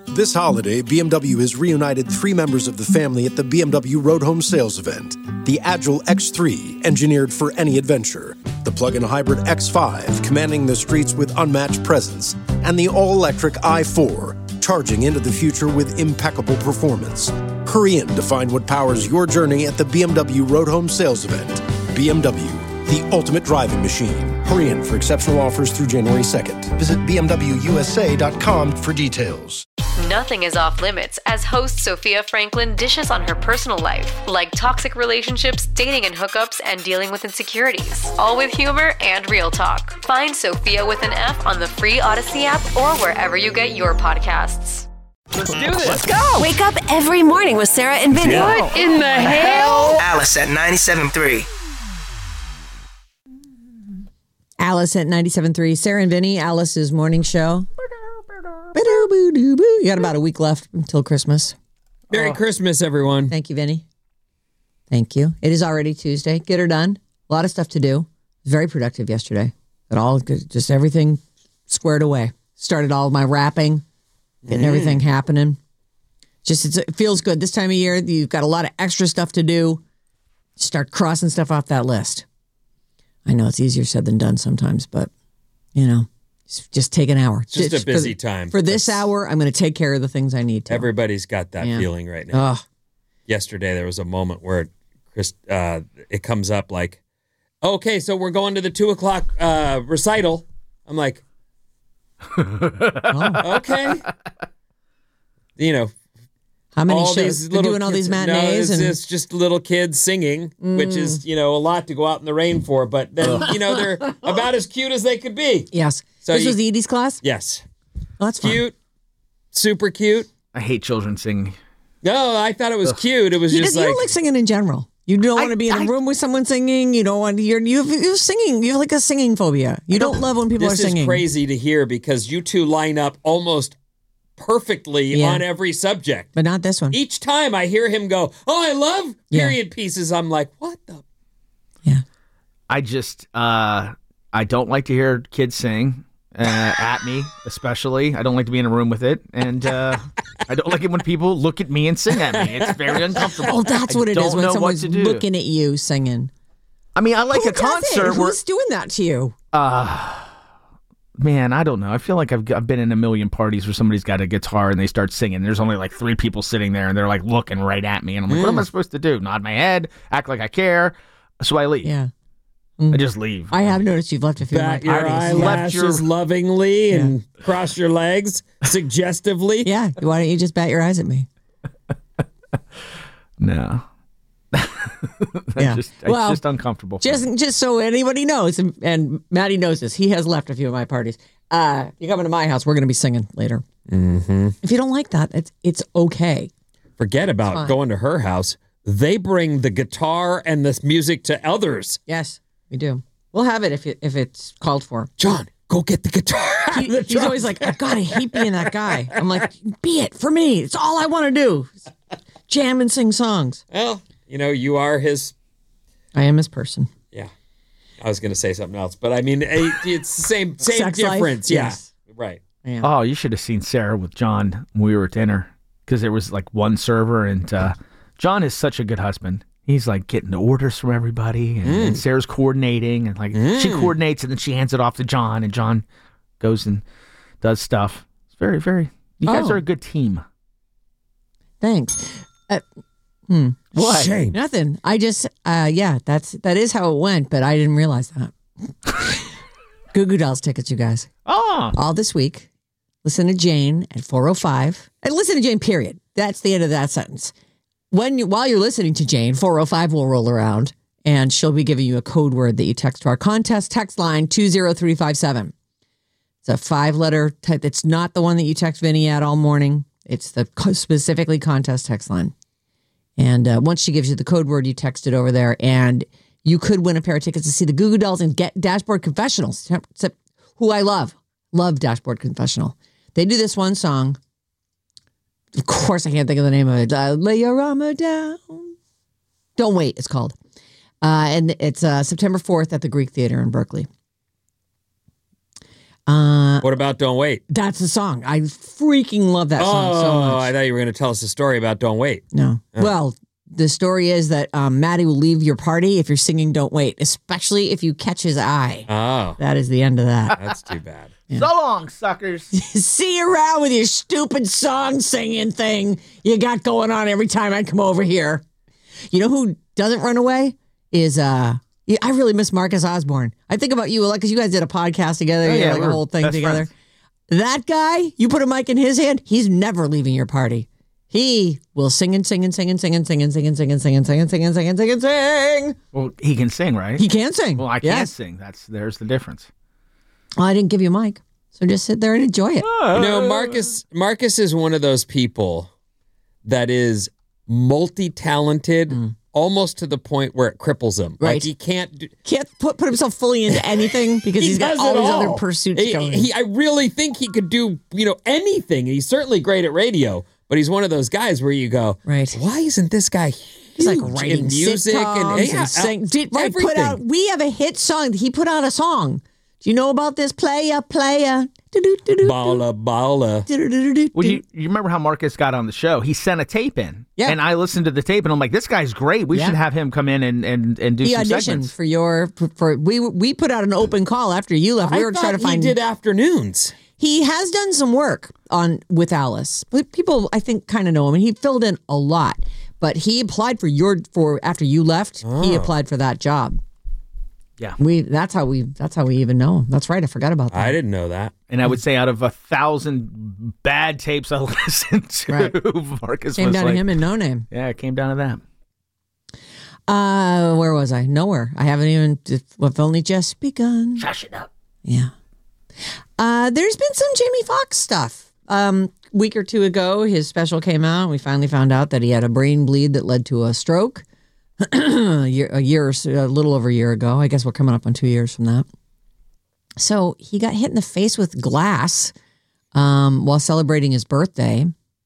This holiday, BMW has reunited 3 members of the family at the BMW Road Home Sales event. The Agile X3, engineered for any adventure. The plug-in hybrid X5, commanding the streets with unmatched presence. And the all-electric i4, charging into the future with impeccable performance. Hurry in to find what powers your journey at the BMW Road Home Sales event. BMW, the ultimate driving machine. Hurry in for exceptional offers through January 2nd. Visit BMWUSA.com for details. Nothing is off limits as host Sophia Franklin dishes on her personal life, like toxic relationships, dating and hookups, and dealing with insecurities. All with humor and real talk. Find Sophia with an F on the free Odyssey app or wherever you get your podcasts. Let's do this. Let's go. Wake up every morning with Sarah and Vinny. What in the hell? Alice at 97.3. Alice at 97.3. Sarah and Vinny, Alice's morning show. You got about a week left until Christmas. Merry Christmas, everyone. Thank you, Vinny. Thank you. It is already Tuesday. Get her done. A lot of stuff to do. Very productive yesterday. Just everything squared away. Started all my wrapping, getting everything happening. It feels good. This time of year, you've got a lot of extra stuff to do. Start crossing stuff off that list. I know it's easier said than done sometimes, but, just take an hour. Just a busy time. For this hour, I'm going to take care of the things I need to. Everybody's got that feeling right now. Yesterday, there was a moment where it comes up like, okay, so we're going to the 2 o'clock recital. I'm like, okay. How many shows? They're doing all these matinees? It's just little kids singing, which is, a lot to go out in the rain for. But then, they're about as cute as they could be. Yes. So this was the Edie's class? Yes. Oh, that's cute. Super cute. I hate children singing. No, I thought it was cute. It was you don't like singing in general. You don't want to be in a room with someone singing. You don't want to hear. You're singing. You have like a singing phobia. You don't love when people are singing. This is crazy to hear because you two line up almost perfectly on every subject. But not this one. Each time I hear him go, oh, I love period pieces, I'm like, what the? Yeah. I just, I don't like to hear kids sing at me, especially. I don't like to be in a room with it. And I don't like it when people look at me and sing at me. It's very uncomfortable. Oh, that's what it is when someone's looking at you singing. I mean, I like a concert. Who's doing that to you? Man, I don't know. I feel like I've been in a million parties where somebody's got a guitar and they start singing. There's only like 3 people sitting there and they're like looking right at me. And I'm like, what am I supposed to do? Nod my head, act like I care. So I leave. Yeah. I just leave. I have noticed you've left a few of my parties. Your eyelashes lovingly and cross your legs suggestively. Yeah. Why don't you just bat your eyes at me? No. It's just uncomfortable. Just so anybody knows, and Maddie knows this, he has left a few of my parties. You come into my house, we're going to be singing later. Mm-hmm. If you don't like that, it's okay. Forget about going to her house. They bring the guitar and this music to others. Yes, we do. We'll have it if it's called for. John, go get the guitar. He's always like, oh, God, I hate being that guy. I'm like, be it for me. It's all I want to do. Jam and sing songs. Well, you are his... I am his person. Yeah. I was going to say something else, but I mean, it's the same difference. Life? Yeah. Yes. Right. Yeah. Oh, you should have seen Sarah with John when we were at dinner because there was like one server and John is such a good husband. He's like getting the orders from everybody and Sarah's coordinating and like she coordinates and then she hands it off to John and John goes and does stuff. It's very, very... You guys are a good team. Thanks. What? Shame. Nothing. I just, that is how it went, but I didn't realize that. Goo Goo Dolls tickets, you guys. Oh. All this week. Listen to Jane at 4:05. And listen to Jane, period. That's the end of that sentence. While you're listening to Jane, 4:05 will roll around, and she'll be giving you a code word that you text to our contest text line 20357. It's a 5-letter type. It's not the one that you text Vinny at all morning. It's the specifically contest text line. And once she gives you the code word, you text it over there, and you could win a pair of tickets to see the Goo Goo Dolls and get Dashboard Confessionals, who I love. Love Dashboard Confessional. They do this one song. Of course, I can't think of the name of it. Lay your armor down. Don't Wait, it's called. And it's September 4th at the Greek Theater in Berkeley. What about Don't Wait? That's the song. I freaking love that song so much. I thought you were going to tell us a story about Don't Wait. No. Well, the story is that Maddie will leave your party if you're singing Don't Wait, especially if you catch his eye. Oh, That is the end of that. that's too bad. So long, suckers. See you around with your stupid song singing thing you got going on every time I come over here. You know who doesn't run away? Is I really miss Marcus Osborne. I think about you a lot because you guys did a podcast together, yeah, like a we're whole thing best together. friends. That guy, you put a mic in his hand, he's never leaving your party. He will sing and sing and sing and sing and sing and sing and sing and sing and sing and sing and sing and sing and sing. Well, he can sing, right? He can sing. Well, I can't sing. There's the difference. Well, I didn't give you a mic, so just sit there and enjoy it. You know, Marcus is one of those people that is multi-talented, almost to the point where it cripples him. Right. Like he can't put himself fully into anything because he's got does all it these all. other pursuits going. I really think he could do, anything. He's certainly great at radio, but he's one of those guys where you go, Right. why isn't this guy He's like huge writing in music sitcoms and sing. everything? We have a hit song. He put out a song. Do you know about this? Playa. Balla. Well, you remember how Marcus got on the show? He sent a tape in. Yeah. And I listened to the tape and I'm like, this guy's great. We should have him come in and do He some auditioned segments. for we put out an open call after you left. We I were thought trying to find. he did afternoons. He has done some work with Alice. People, I think, kind of know him, and he filled in a lot. But he applied for after you left. He applied for that job. Yeah. That's how we even know him. That's right. I forgot about that. I didn't know that. And I would say out of 1,000 bad tapes I listened to, Right. Marcus Came was down like, to him and No Name. yeah, it came down to that. Where was I? Nowhere. I haven't even. We've only just begun. Shush it up. Yeah. There's been some Jamie Foxx stuff. Week or two ago, his special came out. We finally found out that he had a brain bleed that led to a stroke. a little over a year ago. I guess we're coming up on 2 years from that. So he got hit in the face with glass while celebrating his birthday.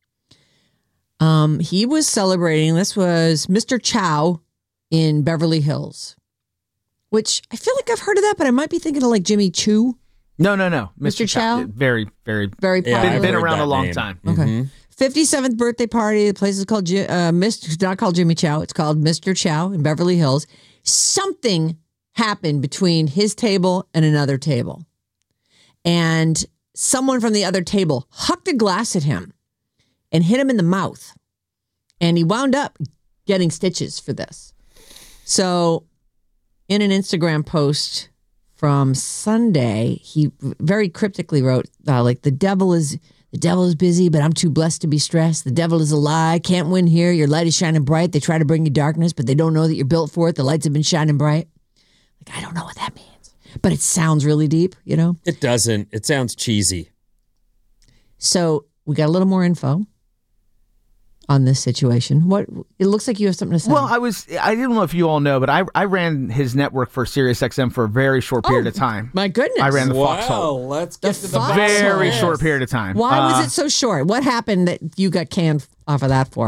He was celebrating. This was Mr. Chow in Beverly Hills, which I feel like I've heard of that, but I might be thinking of like Jimmy Choo. No. Mr. Chow? Very, very, Very popular. I've been heard around that a long name. time. Okay. 57th birthday party. The place is called it's not called Jimmy Chow. It's called Mr. Chow in Beverly Hills. Something happened between his table and another table. And someone from the other table hucked a glass at him and hit him in the mouth. And he wound up getting stitches for this. So in an Instagram post from Sunday, he very cryptically wrote, the devil is busy, but I'm too blessed to be stressed. The devil is a lie. Can't win here. Your light is shining bright. They try to bring you darkness, but they don't know that you're built for it. The lights have been shining bright. Like, I don't know what that means, but it sounds really deep, It doesn't. It sounds cheesy. So we got a little more info on this situation. What it looks like you have something to say. Well, I didn't know if you all know, but I ran his network for SiriusXM for a very short period of time. My goodness. I ran the Foxhole. Let's get The to the Foxhole. Very Yes. short period of time. Why was it so short? What happened that you got canned off of that for?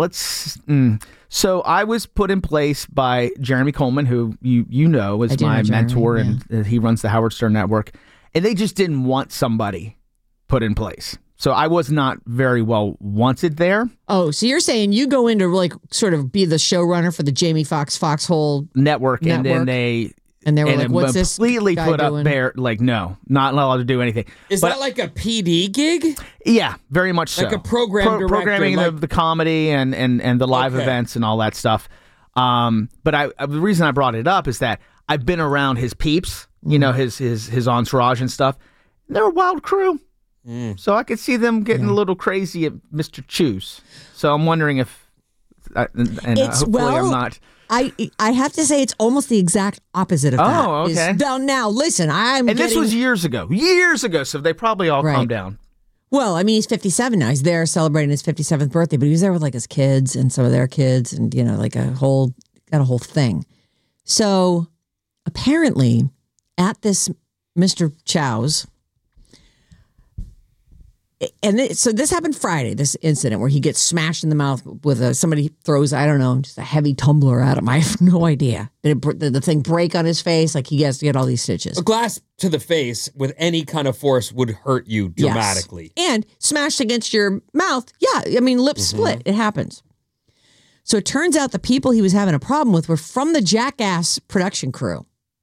So I was put in place by Jeremy Coleman, who you know is I do my know Jeremy, mentor, and he runs the Howard Stern Network. And they just didn't want somebody put in place. So I was not very well wanted there. Oh, so you're saying you go in to like sort of be the showrunner for the Jamie Foxx Foxhole Network. And then they were like, "What's this completely guy put doing?" up there, like, no, not allowed to do anything. Is But- that like a PD gig? Yeah, very much so. Like a program director, programming like- the comedy and the live Okay. events and all that stuff. But the reason I brought it up is that I've been around his peeps, his entourage and stuff. They're a wild crew. So I could see them getting a little crazy at Mr. Chew's. So I'm wondering if, hopefully I'm not. I have to say it's almost the exact opposite of that. Oh, okay. Now listen, This was years ago, so they probably all Right. calmed down. Well, I mean, he's 57 now. He's there celebrating his 57th birthday, but he was there with like his kids and some of their kids, and like got a whole thing. So apparently, at this Mr. Chow's, So this happened Friday, this incident where he gets smashed in the mouth with somebody throws, I don't know, just a heavy tumbler at him. I have no idea. Did the thing break on his face? Like he has to get all these stitches. A glass to the face with any kind of force would hurt you dramatically. Yes. And smashed against your mouth. Yeah. I mean, lips split. It happens. So it turns out the people he was having a problem with were from the Jackass production crew.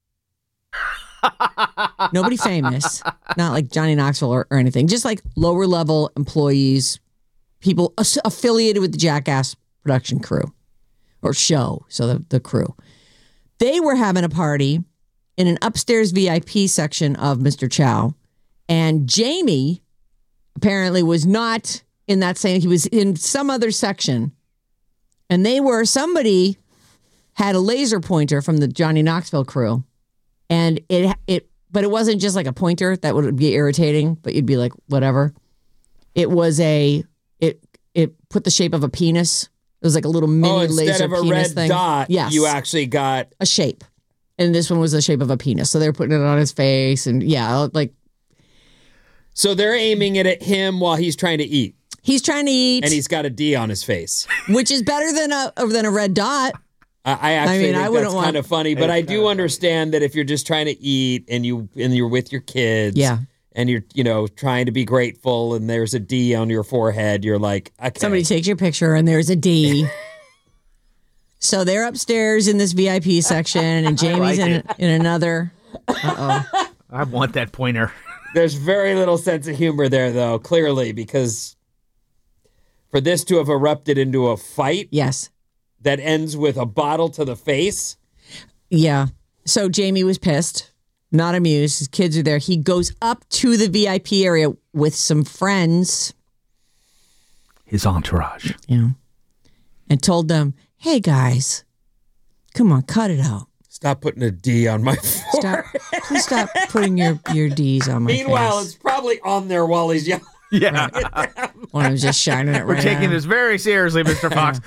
Nobody famous, not like Johnny Knoxville or anything, just like lower level employees, people affiliated with the Jackass production crew or show. So the crew, they were having a party in an upstairs VIP section of Mr. Chow, and Jamie apparently was not in that same, he was in some other section, and somebody had a laser pointer from the Johnny Knoxville crew. And but it wasn't just like a pointer that would be irritating, but you'd be like, whatever. It was it put the shape of a penis. It was like a little mini laser instead of a penis red thing. dot, yes. You actually got a shape. And this one was the shape of a penis. So they were putting it on his face and like. So they're aiming it at him while he's trying to eat. He's trying to eat. And he's got a D on his face. Which is better than a red dot. I actually think wouldn't that's kind of funny, but I do understand that if you're just trying to eat and you're with your kids, and you're trying to be grateful, and there's a D on your forehead, you're like, okay. Somebody takes your picture and there's a D. So they're upstairs in this VIP section, and Jamie's in another. Uh-oh. I want that pointer. There's very little sense of humor there, though, clearly, because for this to have erupted into a fight. Yes. That ends with a bottle to the face? Yeah. So Jamie was pissed, not amused. His kids are there. He goes up to the VIP area with some friends. His entourage. Yeah. And told them, hey, guys, come on, cut it out. Stop putting a D on my forehead. Please stop putting your Ds on my face. Meanwhile, it's probably on there while he's yelling. Yeah. One of them's just shining it right We're taking this very seriously, Mr. Fox.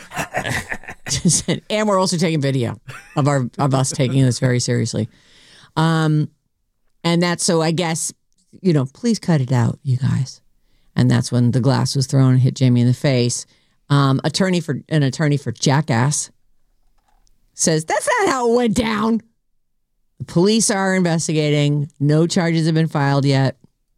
And we're also taking video of us taking this very seriously. And that's so I guess, please cut it out, you guys. And that's when the glass was thrown and hit Jamie in the face. An attorney for Jackass says that's not how it went down. The police are investigating. No charges have been filed yet.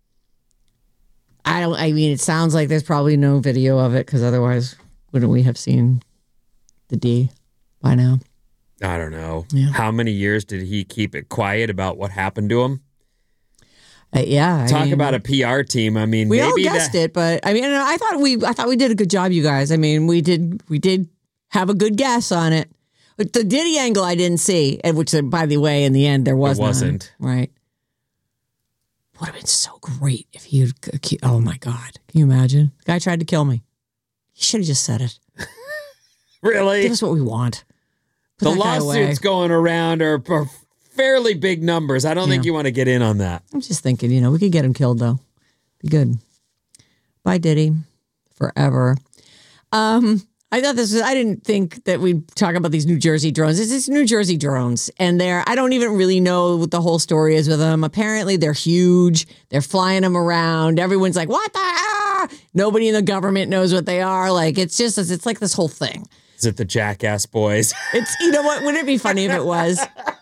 It sounds like there's probably no video of it because otherwise wouldn't we have seen the D by now? I don't know. Yeah. How many years did he keep it quiet about what happened to him? Talk about a PR team. I mean, we maybe all guessed it, but I thought we did a good job, you guys. I mean, we did have a good guess on it. But the Diddy angle I didn't see, and which, by the way, in the end there wasn't. Right. Would have been so great if he oh my God. Can you imagine? The guy tried to kill me. He should have just said it. Really? Give us what we want. Put the lawsuits going around are fairly big numbers. I don't think you want to get in on that. I'm just thinking, we could get him killed though. Be good. Bye, Diddy. Forever. I didn't think that we'd talk about these New Jersey drones. It's New Jersey drones. And I don't even really know what the whole story is with them. Apparently they're huge. They're flying them around. Everyone's like, what the hell? Nobody in the government knows what they are. Like, it's like this whole thing. Is it the Jackass boys? It's, what, wouldn't it be funny if it was?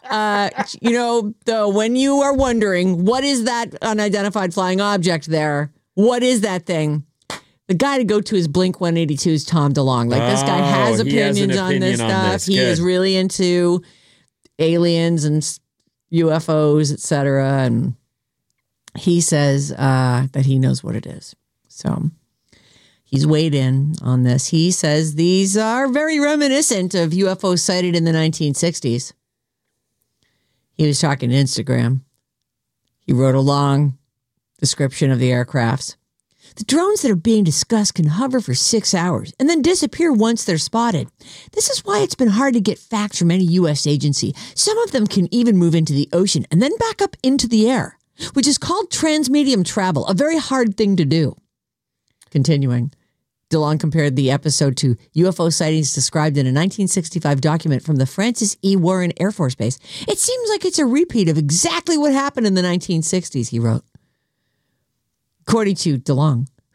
When you are wondering, what is that unidentified flying object there? What is that thing? The guy to go to is Blink-182's Tom DeLonge. Like, this guy has opinions on this stuff. He is really into aliens and UFOs, etc. And he says that he knows what it is. So he's weighed in on this. He says these are very reminiscent of UFOs sighted in the 1960s. He was talking to Instagram. He wrote a long description of the aircrafts. The drones that are being discussed can hover for 6 hours and then disappear once they're spotted. This is why it's been hard to get facts from any U.S. agency. Some of them can even move into the ocean and then back up into the air, which is called transmedium travel, a very hard thing to do. Continuing, DeLonge compared the episode to UFO sightings described in a 1965 document from the Francis E. Warren Air Force Base. It seems like it's a repeat of exactly what happened in the 1960s, he wrote. According to DeLonge,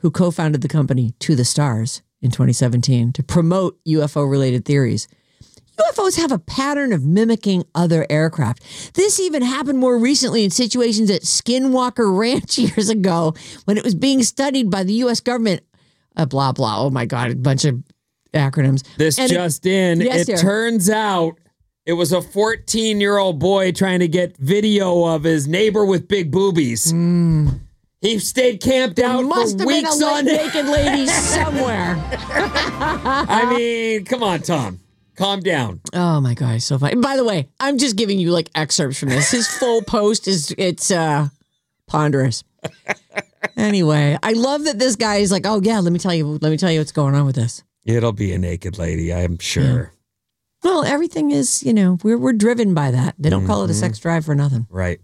who co-founded the company To the Stars in 2017 to promote UFO-related theories. UFOs have a pattern of mimicking other aircraft. This even happened more recently in situations at Skinwalker Ranch years ago when it was being studied by the U.S. government. Blah, blah. Oh, my God. A bunch of acronyms. It turns out it was a 14-year-old boy trying to get video of his neighbor with big boobies. He stayed camped out for weeks on naked lady somewhere. I mean, come on, Tom. Calm down. Oh my God, so funny. By the way, I'm just giving you like excerpts from this. His full post it's ponderous. Anyway, I love that this guy is like, oh yeah, let me tell you what's going on with this. It'll be a naked lady, I'm sure. Yeah. Well, everything is, we're driven by that. They don't call it a sex drive for nothing. Right.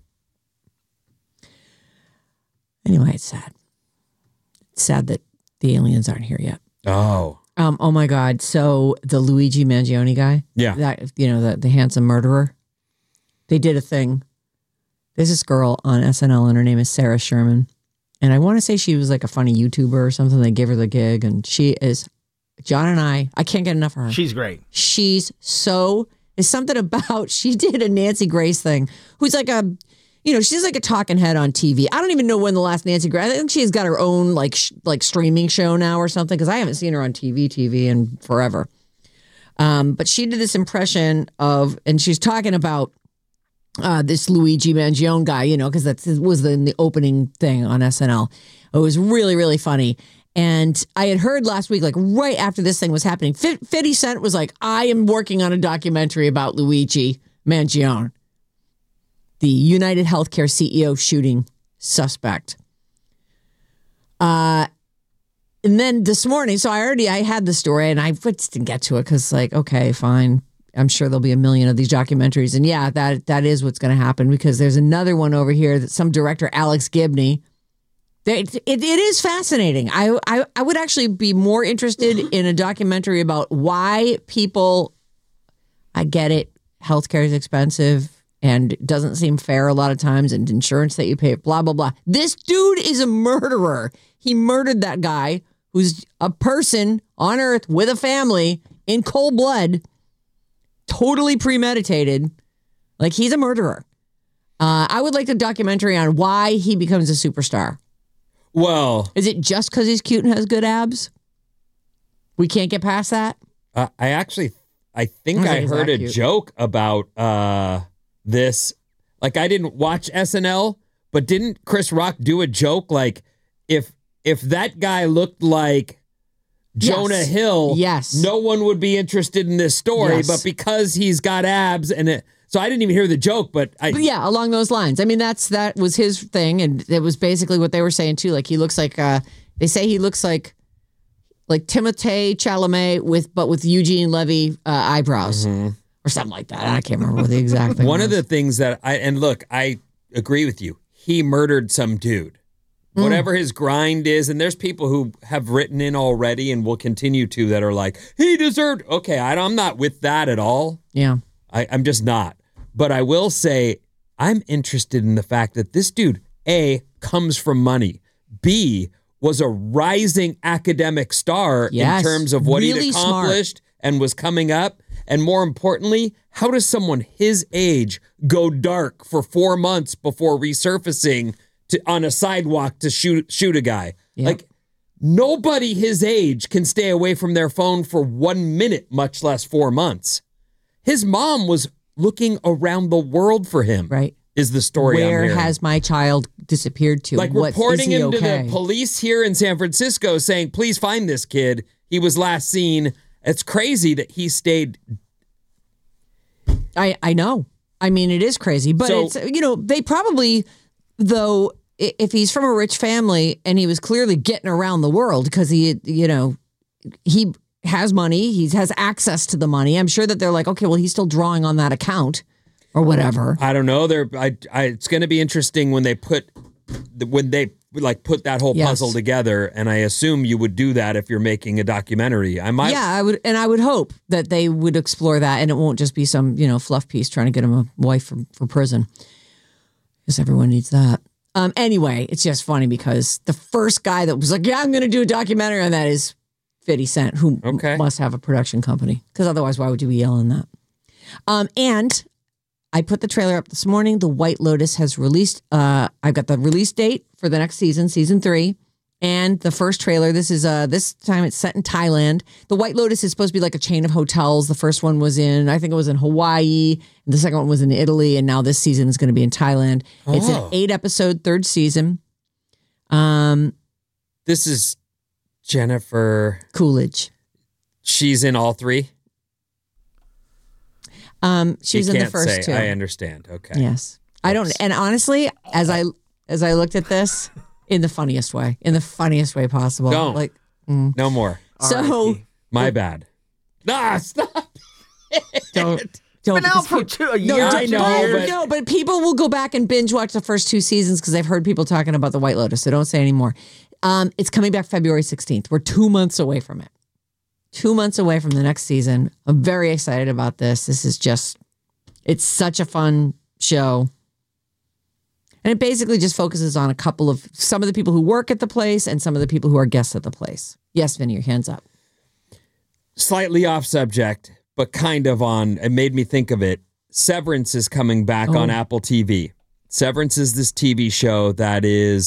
Anyway, it's sad. It's sad that the aliens aren't here yet. Oh my God. So the Luigi Mangione guy, the handsome murderer, they did a thing. There's this girl on SNL and her name is Sarah Sherman. And I want to say she was like a funny YouTuber or something. They gave her the gig and she is, John and I can't get enough of her. She's great. She's there's something about, she did a Nancy Grace thing, who's like she's like a talking head on TV. I don't even know when the last Nancy Grace. I think she's got her own like streaming show now or something because I haven't seen her on TV in forever. But she did this impression of, and she's talking about this Luigi Mangione guy, because that was in the opening thing on SNL. It was really, really funny. And I had heard last week, like right after this thing was happening, 50 Cent was like, I am working on a documentary about Luigi Mangione, the United Healthcare CEO shooting suspect. And then this morning, so I had the story and I just didn't get to it because okay, fine. I'm sure there'll be a million of these documentaries. And yeah, that is what's going to happen because there's another one over here that some director, Alex Gibney. It is fascinating. I would actually be more interested in a documentary about why people, I get it, healthcare is expensive and it doesn't seem fair a lot of times, and insurance that you pay, blah, blah, blah. This dude is a murderer. He murdered that guy who's a person on Earth with a family in cold blood, totally premeditated. Like, he's a murderer. I would like a documentary on why he becomes a superstar. Well, is it just because he's cute and has good abs? We can't get past that? I think I heard a joke about this. Like, I didn't watch SNL, but didn't Chris Rock do a joke like if that guy looked like Jonah Hill, no one would be interested in this story, but because he's got abs so I didn't even hear the joke, but yeah, along those lines. I mean, that was his thing, and it was basically what they were saying too. Like, he looks like they say he looks like Timothée Chalamet with Eugene Levy eyebrows or something like that. I can't remember what the exact thing One was. of the things that I agree with you. He murdered some dude. Whatever his grind is, and there's people who have written in already and will continue to that are like, he deserved. Okay, I'm not with that at all. Yeah. I'm just not. But I will say I'm interested in the fact that this dude, A, comes from money, B, was a rising academic star in terms of what really he'd accomplished and was coming up. And more importantly, how does someone his age go dark for 4 months before resurfacing on a sidewalk to shoot a guy? Yep. Like, nobody his age can stay away from their phone for 1 minute, much less 4 months. His mom was looking around the world for him. Right. Is the story I'm Where hearing. has my child disappeared to? Like, reporting him to the police here in San Francisco saying, please find this kid. He was last seen. It's crazy that he stayed. I know. I mean, it is crazy. But it's, they probably, though, if he's from a rich family and he was clearly getting around the world because he has money, he has access to the money. I'm sure that they're like, okay, well, he's still drawing on that account or whatever. I don't know. It's going to be interesting when they put that whole puzzle together. And I assume you would do that if you're making a documentary. I would, and I would hope that they would explore that, and it won't just be some fluff piece trying to get him a wife for prison, because everyone needs that. Anyway, it's just funny because the first guy that was like, yeah, I'm going to do a documentary on that is 50 Cent, who must have a production company. Because otherwise, why would you be yelling that? And I put the trailer up this morning. The White Lotus has released. I've got the release date for the next season, season 3. And the first trailer, this time it's set in Thailand. The White Lotus is supposed to be like a chain of hotels. The first one was I think it was in Hawaii. And the second one was in Italy. And now this season is going to be in Thailand. Oh. It's an 8-episode third season. This is Jennifer Coolidge. She's in all 3? She's in the first 2. I understand. Okay. Yes. Oops. I don't. And honestly, as I looked at this, in the funniest way possible. Don't. Like, no more. So my bad. Stop. Don't. Been out for a year. I know, but people will go back and binge watch the first 2 seasons because they've heard people talking about the White Lotus. So don't say anymore. It's coming back February 16th. We're 2 months away from it. 2 months away from the next season. I'm very excited about this. This is it's such a fun show. And it basically just focuses on some of the people who work at the place and some of the people who are guests at the place. Yes, Vinny, your hands up. Slightly off subject, but kind of on, it made me think of it. Severance is coming back on Apple TV. Severance is this TV show that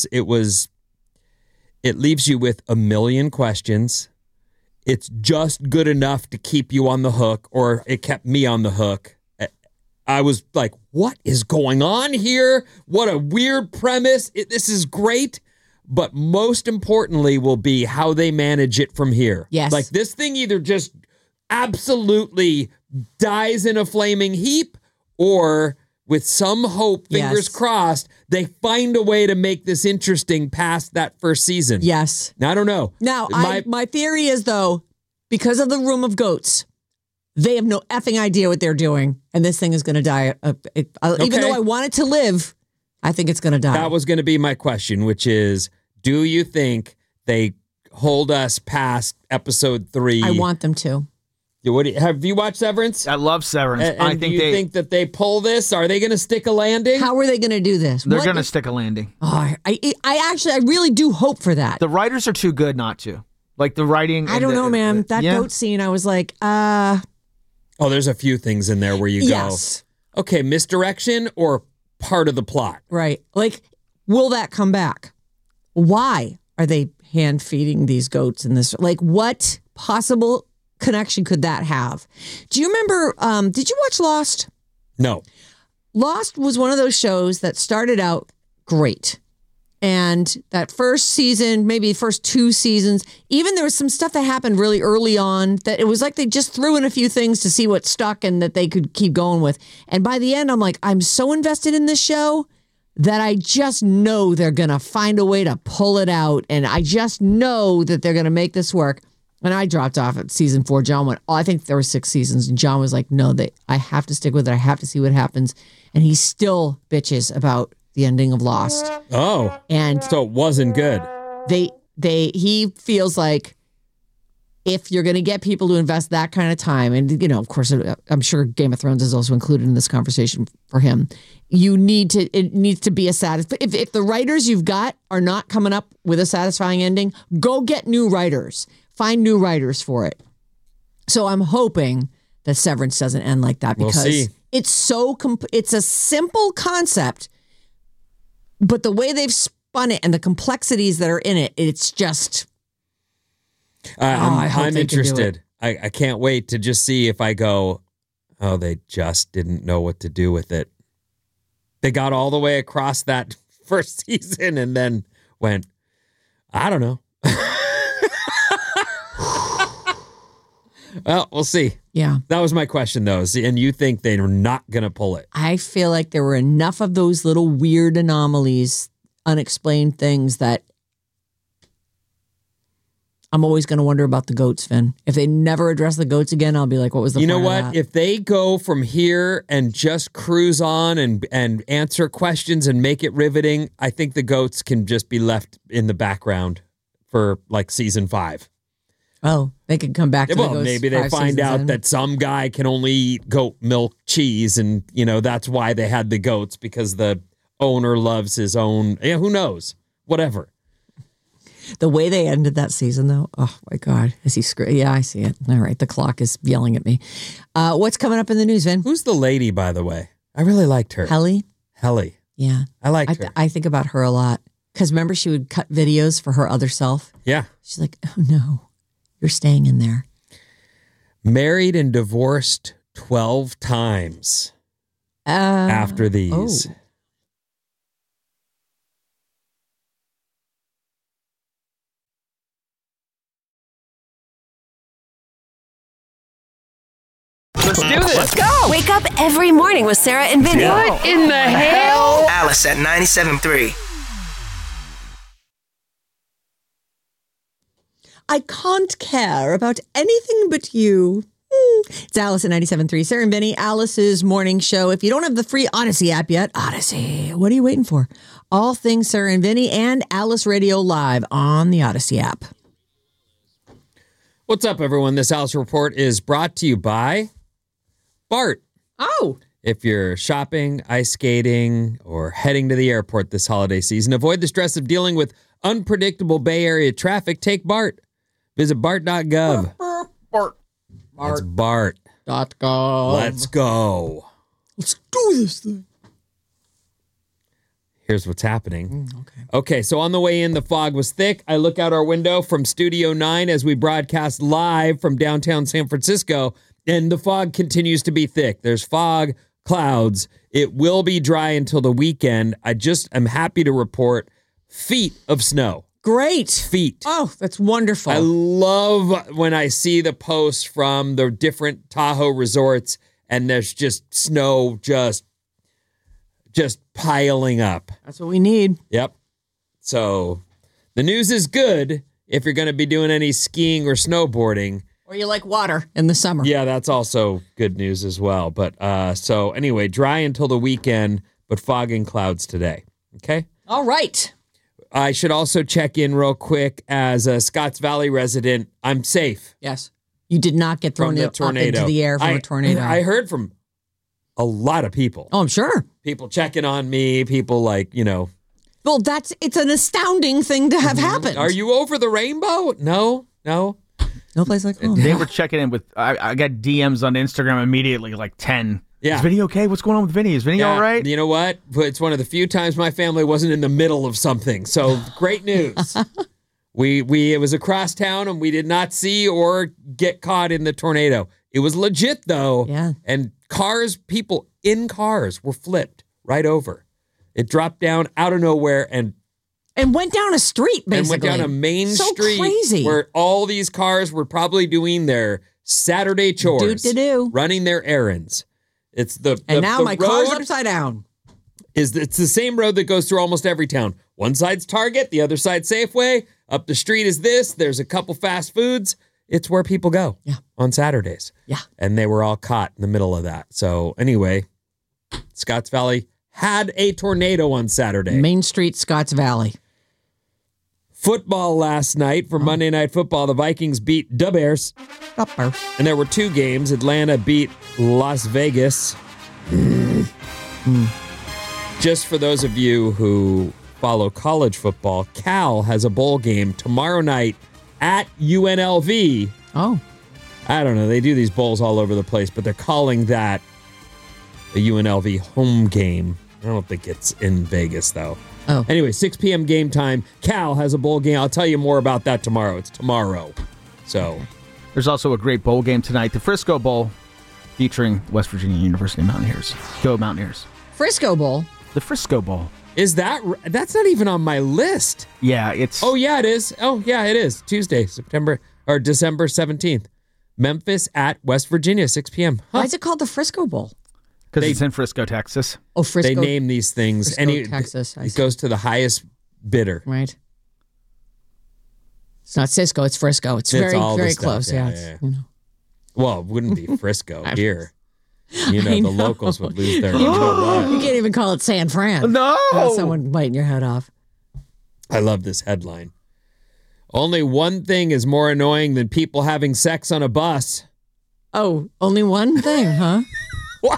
it leaves you with a million questions. It's just good enough to keep you on the hook, or it kept me on the hook. I was like, what is going on here? What a weird premise. This is great. But most importantly will be how they manage it from here. Yes. Like this thing either just absolutely dies in a flaming heap, or with some hope, fingers crossed, they find a way to make this interesting past that first season. Yes. Now, I don't know. Now, my theory is, though, because of the Room of Goats, they have no effing idea what they're doing, and this thing is going to die. Even though I want it to live, I think it's going to die. That was going to be my question, which is, do you think they hold us past episode 3? I want them to. Have you watched Severance? I love Severance. And do you think that they pull this? Are they going to stick a landing? How are they going to do this? They're going to stick a landing. Oh, I really do hope for that. The writers are too good not to. Like the writing. I don't know, man. That goat scene, I was like, Oh, there's a few things in there where you go, okay, misdirection or part of the plot. Right. Like, will that come back? Why are they hand feeding these goats in this? Like, what possible connection could that have? Do you remember, did you watch Lost? No. Lost was one of those shows that started out great. And that first season, maybe first 2 seasons, even there was some stuff that happened really early on that it was like they just threw in a few things to see what stuck and that they could keep going with. And by the end, I'm like, I'm so invested in this show that I just know they're going to find a way to pull it out. And I just know that they're going to make this work. And I dropped off at season 4. John went, I think there were 6 seasons. And John was like, no, I have to stick with it. I have to see what happens. And he still bitches about the ending of Lost. Oh. And so it wasn't good. He feels like if you're going to get people to invest that kind of time, and, you know, of course, I'm sure Game of Thrones is also included in this conversation for him. It needs to be a satisfying. If the writers you've got are not coming up with a satisfying ending, go get new writers. Find new writers for it. So I'm hoping that Severance doesn't end like that because it's it's a simple concept, but the way they've spun it and the complexities that are in it, it's just. I'm interested. I can't wait to just see if I go, oh, they just didn't know what to do with it. They got all the way across that first season and then went, I don't know. Well, we'll see. Yeah. That was my question, though. And you think they're not going to pull it? I feel like there were enough of those little weird anomalies, unexplained things that I'm always going to wonder about the goats, Finn. If they never address the goats again, I'll be like, what was the point? You know of what? that? If they go from here and just cruise on and answer questions and make it riveting, I think the goats can just be left in the background for like season 5. Oh, they could come back to the goats. Maybe they find out that some guy can only eat goat milk cheese, and, you know, that's why they had the goats, because the owner loves his own. Yeah, who knows? Whatever. The way they ended that season, though, oh my God, is he screwed? Yeah, I see it. All right, the clock is yelling at me. What's coming up in the news, Vin? Who's the lady, by the way? I really liked her. Helly? Helly. Yeah. I liked her. I think about her a lot. Because remember, she would cut videos for her other self? Yeah. She's like, oh no, you're staying in there. Married and divorced 12 times after these. Oh. Let's do this. Let's go. Wake up every morning with Sarah and Vinny. What in the hell? Alice at 97.3. I can't care about anything but you. It's Alice at 97.3. Sarah and Vinny, Alice's morning show. If you don't have the free Odyssey app yet, Odyssey, what are you waiting for? All things Sarah and Vinny and Alice Radio Live on the Odyssey app. What's up, everyone? This Alice Report is brought to you by BART. Oh. If you're shopping, ice skating, or heading to the airport this holiday season, avoid the stress of dealing with unpredictable Bay Area traffic. Take BART. Visit BART.gov. BART. That's BART.gov. Let's go. Let's do this thing. Here's what's happening. Okay, so on the way in, the fog was thick. I look out our window from Studio 9 as we broadcast live from downtown San Francisco, and the fog continues to be thick. There's fog, clouds. It will be dry until the weekend. I just am happy to report feet of snow. Great. Feet. Oh, that's wonderful. I love when I see the posts from the different Tahoe resorts, and there's just snow just piling up. That's what we need. Yep. So the news is good if you're going to be doing any skiing or snowboarding. Or you like water in the summer. Yeah, that's also good news as well. But so anyway, dry until the weekend, but fog and clouds today. Okay? All right. I should also check in real quick as a Scotts Valley resident. I'm safe. Yes. You did not get thrown up into the air from a tornado. I heard from a lot of people. Oh, I'm sure. People checking on me, people like, Well, it's an astounding thing to have happened. Are you over the rainbow? No. No place like home. They were checking in with, I got DMs on Instagram immediately, like 10. Yeah. Is Vinny okay? What's going on with Vinny? Is Vinny all right? You know what? It's one of the few times my family wasn't in the middle of something. So great news. It was across town and we did not see or get caught in the tornado. It was legit though. Yeah. And people in cars were flipped right over. It dropped down out of nowhere and went down a street, basically. And went down a main street crazy. Where all these cars were probably doing their Saturday chores. Running their errands. It's now my car's upside down. It's the same road that goes through almost every town. One side's Target, the other side Safeway. Up the street is this. There's a couple fast foods. It's where people go on Saturdays. Yeah. And they were all caught in the middle of that. So anyway, Scotts Valley had a tornado on Saturday. Main Street, Scotts Valley. Football last night for Monday Night Football. The Vikings beat the Bears. And there were two games. Atlanta beat Las Vegas. Just for those of you who follow college football, Cal has a bowl game tomorrow night at UNLV. Oh. I don't know. They do these bowls all over the place, but they're calling that a UNLV home game. I don't think it's in Vegas, though. Oh. Anyway, 6 p.m. game time. Cal has a bowl game. I'll tell you more about that tomorrow. It's tomorrow. So there's also a great bowl game tonight, the Frisco Bowl, featuring West Virginia University Mountaineers. Go Mountaineers. Frisco Bowl? The Frisco Bowl. That's not even on my list. Yeah, it's... Oh, yeah, it is. Oh, yeah, it is. Tuesday, December 17th. Memphis at West Virginia, 6 p.m. Huh. Why is it called the Frisco Bowl? Because it's in Frisco, Texas. Oh, Frisco. They name these things. Frisco, Texas. It goes to the highest bidder. Right. It's not Cisco, it's Frisco. It's very, very close. Yeah. Well, it wouldn't be Frisco here. The locals would lose their... You can't even call it San Fran. No! Someone biting your head off. I love this headline. Only one thing is more annoying than people having sex on a bus. Oh, only one thing, huh? What?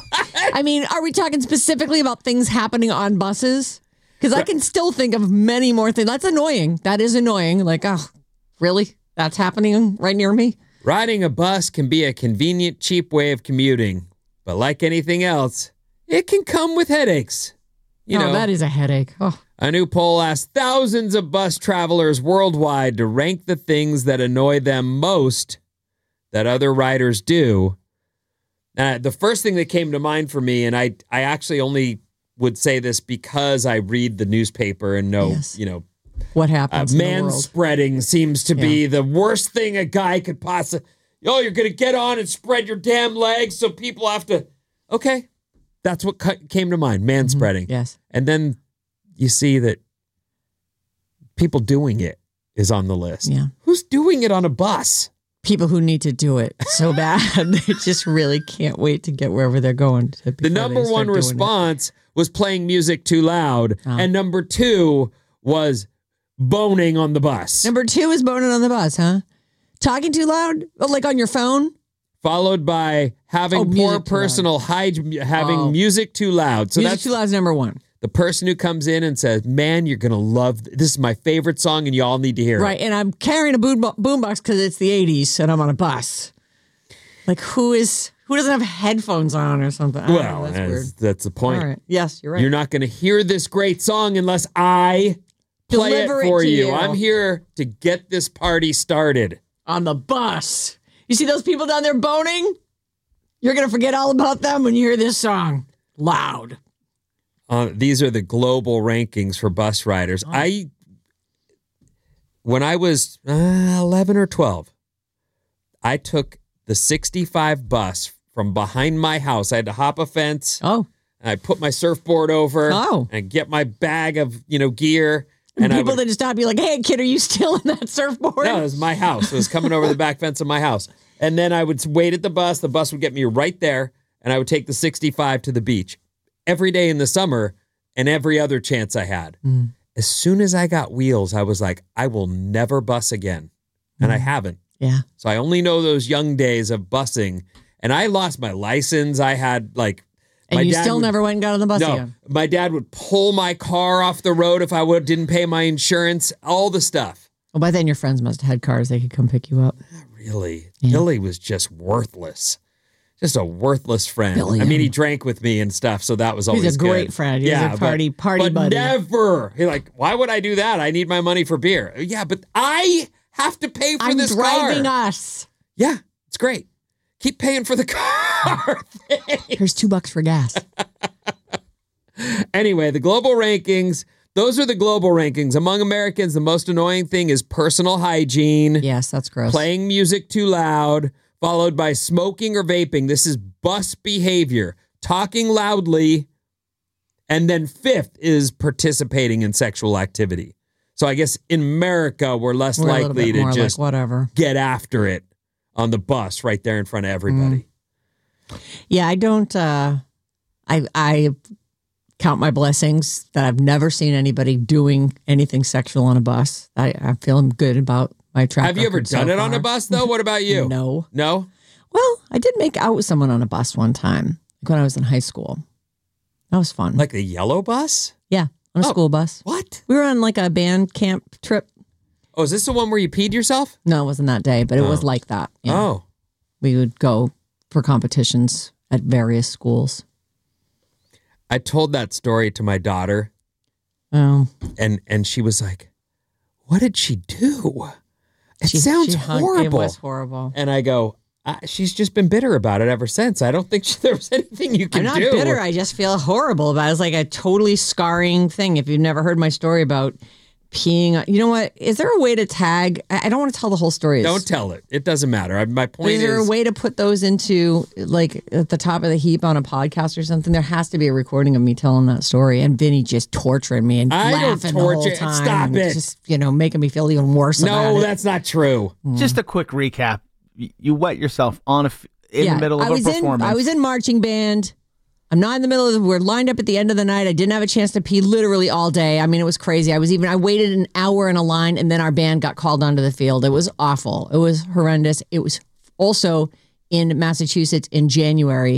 I mean, are we talking specifically about things happening on buses? Because I can still think of many more things. That's annoying. That is annoying. Like, oh, really? That's happening right near me? Riding a bus can be a convenient, cheap way of commuting. But like anything else, it can come with headaches. You know, that is a headache. Oh. A new poll asked thousands of bus travelers worldwide to rank the things that annoy them most that other riders do. The first thing that came to mind for me, and I actually only would say this because I read the newspaper and know, what happens in the world. Manspreading seems to be the worst thing a guy could possibly... Oh, you're going to get on and spread your damn legs so people have to... Okay, that's what came to mind, manspreading. Mm-hmm. Yes. And then you see that people doing it is on the list. Yeah. Who's doing it on a bus? People who need to do it so bad. They just really can't wait to get wherever they're going. The number one response was playing music too loud. Oh. And number 2 was boning on the bus. Number 2 is boning on the bus, huh? Talking too loud? Oh, like on your phone? Followed by having poor personal hygiene, having music too loud. So music too loud is number 1. The person who comes in and says, man, you're going to love this is my favorite song and you all need to hear it. Right, and I'm carrying a boombox because it's the 80s and I'm on a bus. Like, who doesn't have headphones on or something? I don't know, that's weird. That's the point. All right. Yes, you're right. You're not going to hear this great song unless I play it for you. I'm here to get this party started. On the bus. You see those people down there boning? You're going to forget all about them when you hear this song. Loud. These are the global rankings for bus riders. When I was 11 or 12, I took the 65 bus from behind my house. I had to hop a fence. Oh. And I put my surfboard over. Oh. And get my bag of, gear. And people that just stop you like, hey, kid, are you still in that surfboard? No, it was my house. It was coming over the back fence of my house. And then I would wait at the bus. The bus would get me right there. And I would take the 65 to the beach every day in the summer and every other chance I had. Mm. As soon as I got wheels, I was like, I will never bus again. And I haven't. Yeah. So I only know those young days of busing. And I lost my license. I had And you still never went and got on the bus again? My dad would pull my car off the road if I didn't pay my insurance, all the stuff. Well, by then your friends must have had cars. They could come pick you up. Not really. Yeah. Billy was just worthless. Just a worthless friend. Billy, I mean, he drank with me and stuff, so that was always good. He's a great friend. He's a party buddy. But never. Why would I do that? I need my money for beer. Yeah, but I have to pay for this car. I'm driving us. Yeah, it's great. Keep paying for the car. Here's $2 for gas. Anyway, the global rankings. Those are the global rankings. Among Americans, the most annoying thing is personal hygiene. Yes, that's gross. Playing music too loud, followed by smoking or vaping. This is bus behavior. Talking loudly. And then 5th is participating in sexual activity. So I guess in America, we're less likely to just get after it on the bus right there in front of everybody. Yeah, I don't, I count my blessings that I've never seen anybody doing anything sexual on a bus. I feel good about my track record. Have you ever done it on a bus, though? What about you? No. No? Well, I did make out with someone on a bus one time, when I was in high school. That was fun. Like the yellow bus? Yeah, on a school bus. What? We were on a band camp trip. Oh, is this the one where you peed yourself? No, it wasn't that day, but it was like that. Yeah. Oh. We would go for competitions at various schools. I told that story to my daughter. Oh. And she was like, what did she do? It sounds horrible. It was horrible. And I go, she's just been bitter about it ever since. I don't think there was anything you can do. I'm not bitter. I just feel horrible about it. It's like a totally scarring thing. If you've never heard my story about peeing, you know what? Is there a way to tag? I don't want to tell the whole story. Don't tell it. It doesn't matter. My point is... Is there a way to put those into, at the top of the heap on a podcast or something? There has to be a recording of me telling that story and Vinny just torturing me and laughing the whole time. Stop it. Just, making me feel even worse about it. No, that's not true. Just a quick recap. You wet yourself in the middle of a performance. I was in marching band. I'm not in the middle of we're lined up at the end of the night. I didn't have a chance to pee literally all day. I mean, it was crazy. I waited an hour in a line and then our band got called onto the field. It was awful. It was horrendous. It was also in Massachusetts in January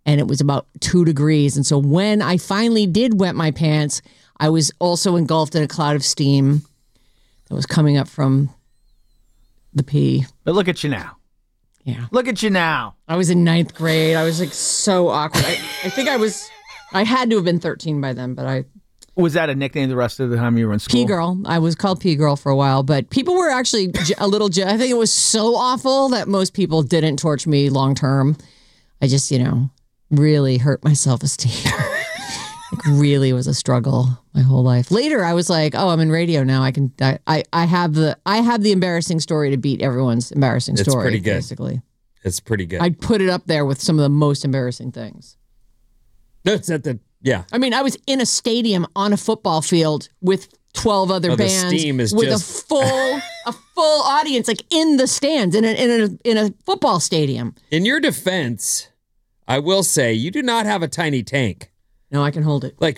and it was about 2 degrees. And so when I finally did wet my pants, I was also engulfed in a cloud of steam that was coming up from the pee. But look at you now. Yeah. Look at you now. I was in 9th grade. I was like so awkward. I think I had to have been 13 by then, but Was that a nickname the rest of the time you were in school? P-girl. I was called P-girl for a while, but people were actually a little, I think it was so awful that most people didn't torch me long term. I just, really hurt my self-esteem. Really was a struggle my whole life. Later, I was like, "Oh, I'm in radio now. I have the embarrassing story to beat everyone's embarrassing story." It's pretty good. Basically, it's pretty good. I'd put it up there with some of the most embarrassing things. That's at the I mean, I was in a stadium on a football field with 12 other bands with a full audience, like in the stands in a football stadium. In your defense, I will say you do not have a tiny tank. No, I can hold it. Like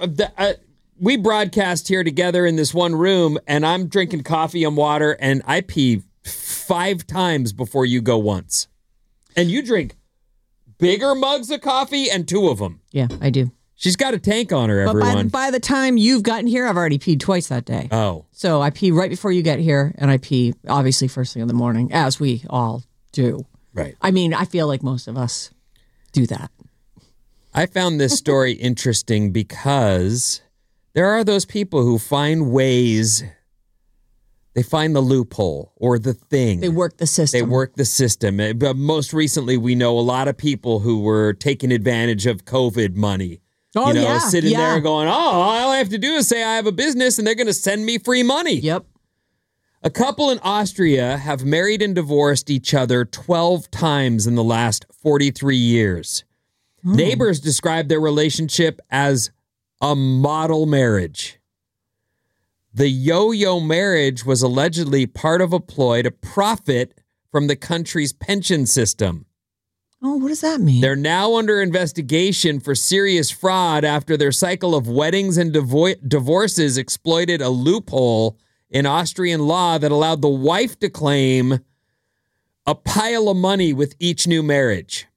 we broadcast here together in this one room, and I'm drinking coffee and water, and I pee 5 times before you go once. And you drink bigger mugs of coffee and 2 of them. Yeah, I do. She's got a tank on her, everyone. But by the time you've gotten here, I've already peed twice that day. Oh. So I pee right before you get here, and I pee, obviously, first thing in the morning, as we all do. Right. I mean, I feel like most of us do that. I found this story interesting because there are those people who find ways, they find the loophole or the thing. They work the system. But most recently, we know a lot of people who were taking advantage of COVID money. Oh, sitting there going, all I have to do is say I have a business and they're going to send me free money. Yep. A couple in Austria have married and divorced each other 12 times in the last 43 years. Neighbors describe their relationship as a model marriage. The yo-yo marriage was allegedly part of a ploy to profit from the country's pension system. Oh, what does that mean? They're now under investigation for serious fraud after their cycle of weddings and divorces exploited a loophole in Austrian law that allowed the wife to claim a pile of money with each new marriage.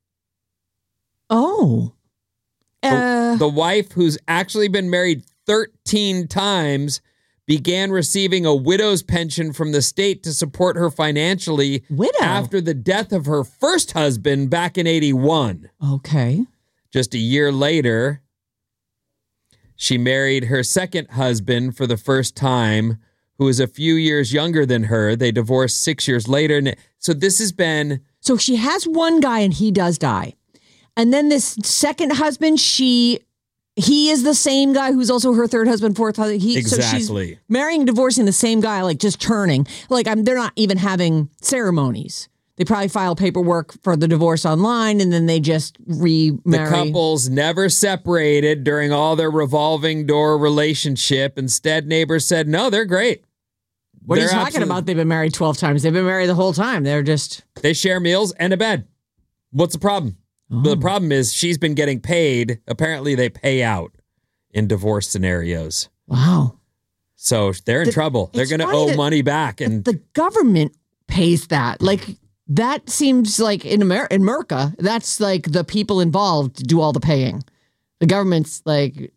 Oh. The wife, who's actually been married 13 times, began receiving a widow's pension from the state to support her financially after the death of her first husband back in 1981. Okay. Just a year later, she married her second husband for the first time, who is a few years younger than her. They divorced 6 years later. So this has been... So she has one guy and he does die. And then this second husband, he is the same guy who's also her third husband, fourth husband. Exactly. So she's marrying and divorcing the same guy, like just churning. Like they're not even having ceremonies. They probably file paperwork for the divorce online and then they just remarry. The couples never separated during all their revolving door relationship. Instead, neighbors said, no, they're great. What are you talking about? They've been married 12 times. They've been married the whole time. They share meals and a bed. What's the problem? Oh. The problem is she's been getting paid. Apparently they pay out in divorce scenarios. Wow. So they're in trouble. They're going to owe money back. And the government pays that. Like that seems like in America, that's like the people involved do all the paying. The government's like,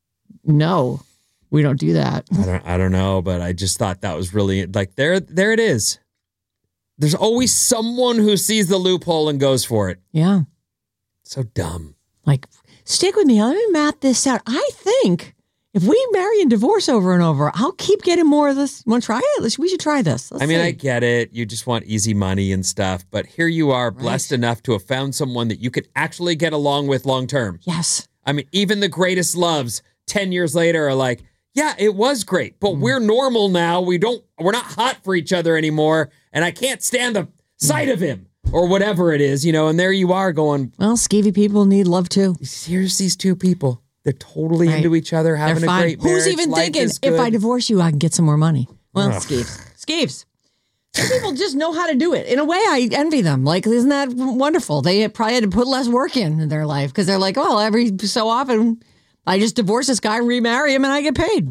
no, we don't do that. I don't know, but I just thought that was really like there it is. There's always someone who sees the loophole and goes for it. Yeah. So dumb. Like, stick with me. Let me map this out. I think if we marry and divorce over and over, I'll keep getting more of this. Want to try it? We should try this. Let's see. I get it. You just want easy money and stuff. But here you are, blessed enough to have found someone that you could actually get along with long term. Yes. I mean, even the greatest loves 10 years later are like, yeah, it was great, but we're normal now. We're not hot for each other anymore. And I can't stand the sight of him. Or whatever it is, and there you are going, well, skeevy people need love too. Here's these two people. They're totally into each other, having a great marriage. Who's even thinking, if I divorce you, I can get some more money? Well, skeeves. Some people just know how to do it. In a way, I envy them. Like, isn't that wonderful? They probably had to put less work in their life because they're like, oh, every so often, I just divorce this guy, remarry him, and I get paid.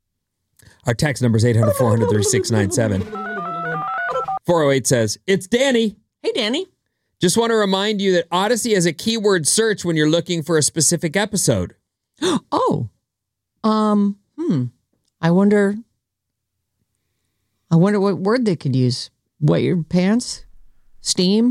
Our text number is 800-400-3697. 408 says, it's Danny. Hey, Danny. Just want to remind you that Odyssey has a keyword search when you're looking for a specific episode. Oh. I wonder what word they could use. Wet your pants? Steam?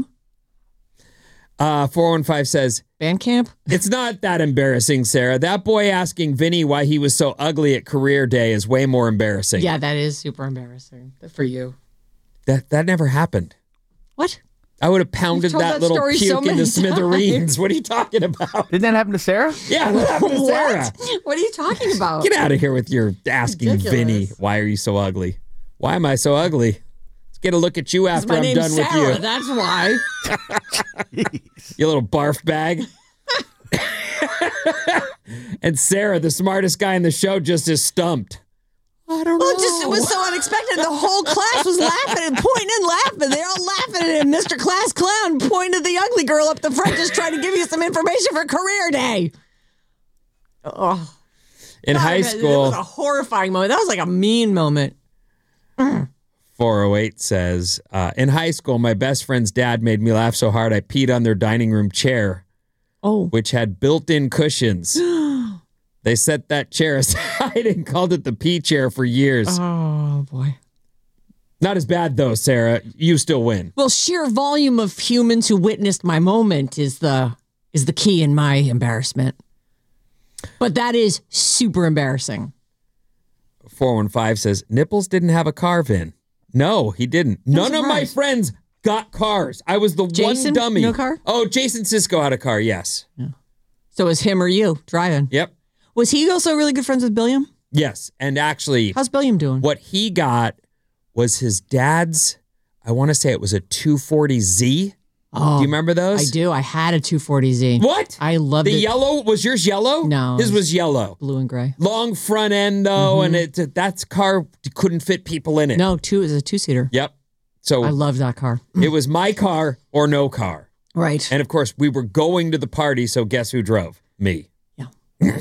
415 says, Bandcamp? it's not that embarrassing, Sarah. That boy asking Vinny why he was so ugly at career day is way more embarrassing. Yeah, that is super embarrassing for you. That never happened. What? I would have pounded told that that little story puke so many into smithereens. times. What are you talking about? Didn't that happen to Sarah? Yeah, what happened to Sarah? What are you talking about? Get out of here with your asking Ridiculous. Vinny, why are you so ugly? Why am I so ugly? Let's get a look at you after My I'm name's done Sarah, with you. that's why. You little barf bag. And Sarah, the smartest guy in the show, just is stumped. I don't know. Well, it was so unexpected. The whole class was laughing and pointing and laughing. They're all laughing at him. Mr. Class Clown pointed the ugly girl up the front, just trying to give you some information for career day. Oh, In high That school, was a horrifying moment. That was like a mean moment. 408 says, in high school, my best friend's dad made me laugh so hard I peed on their dining room chair, which had built-in cushions. They set that chair aside and called it the pee chair for years. Oh, boy. Not as bad, though, Sarah. You still win. Well, sheer volume of humans who witnessed my moment is the key in my embarrassment. But that is super embarrassing. 415 says, Nipples didn't have a car, Vin. No, he didn't. None of my friends got cars. I was the Jason, one dummy. no car? Oh, Jason Sisko had a car, yes. Yeah. So it was him or you driving? Yep. Was he also really good friends with Billiam? Yes. And actually, how's Billiam doing? What he got was his dad's, I want to say it was a 240Z. Oh, do you remember those? I do. I had a 240Z. What? I loved it. The yellow? Was yours yellow? No. His was yellow. Blue and gray. Long front end, though, and that car couldn't fit people in it. No, it was a two-seater. Yep. So I loved that car. It was my car or no car. Right. And of course, we were going to the party, so guess who drove? Me. Yeah.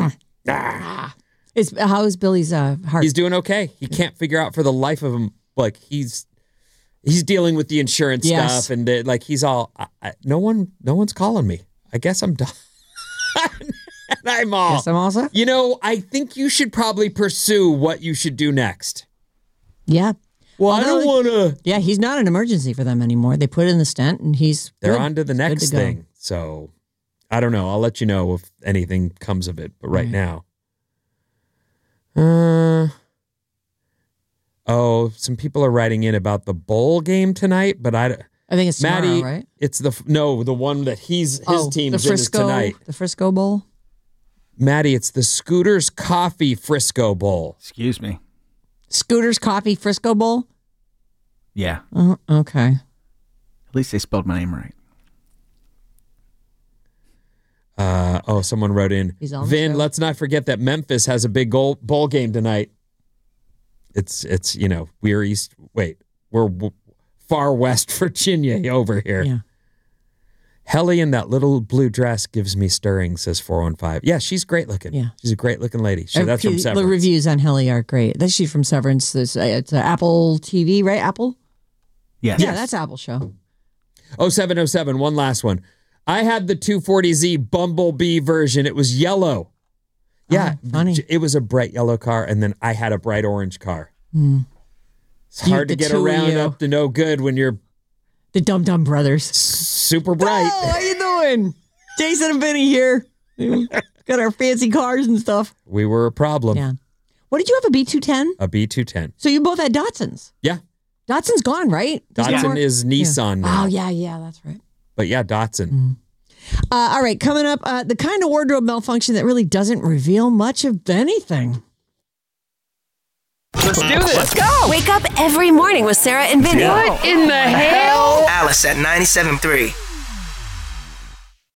How is Billy's heart? He's doing okay. He can't figure out for the life of him, like he's dealing with the insurance stuff, and he's all no one's calling me. I guess I'm done. And I'm all. Guess I'm all set. You know, I think you should probably pursue what you should do next. Yeah. Well, I don't want to. Yeah, he's not an emergency for them anymore. They put in the stent, and they're on to the next thing. So I don't know. I'll let you know if anything comes of it. But right now. Some people are writing in about the bowl game tonight, but I think it's tomorrow, Maddie, right? It's the one that his team's in is tonight. The Frisco Bowl. Maddie, it's the Scooters Coffee Frisco Bowl. Excuse me. Scooters Coffee Frisco Bowl? Yeah. Okay. At least they spelled my name right. Someone wrote in, Vin, let's not forget that Memphis has a big bowl game tonight. It's we're far West Virginia over here. Yeah. Helly in that little blue dress gives me stirring, says 415. Yeah, she's great looking. Yeah. She's a great looking lady. So that's from Severance. The reviews on Helly are great. That's she's from Severance. It's Apple TV, right? Apple? Yes. Yeah, that's Apple show. 0707, one last one. I had the 240Z Bumblebee version. It was yellow. Yeah, funny. It was a bright yellow car, and then I had a bright orange car. It's hard to get around up to no good when you're the Dum Dum Brothers. Super bright. Oh, how you doing? Jason and Vinny here. Got our fancy cars and stuff. We were a problem. Yeah. What did you have, a B210? A B210. So you both had Datsuns? Yeah. Datsun's gone, right? Datsun is Nissan now. Oh, yeah, that's right. But yeah, Datsun. All right, coming up, the kind of wardrobe malfunction that really doesn't reveal much of anything. Let's do this. Let's go. Wake up every morning with Sarah and Vinny. What in the hell? Alice at 97.3.